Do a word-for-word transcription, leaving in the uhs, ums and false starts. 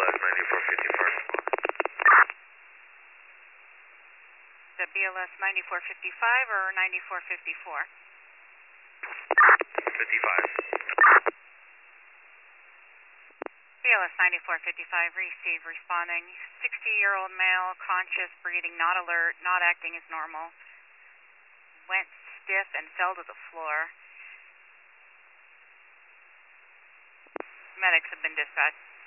S ninety-four fifty-four. The B L S ninety-four fifty-five or ninety-four fifty-four? fifty-five. B L S ninety-four fifty-five, receive, responding. sixty-year-old male, conscious, breathing, not alert, not acting as normal. Went stiff and fell to the floor. Medics have been dispatched.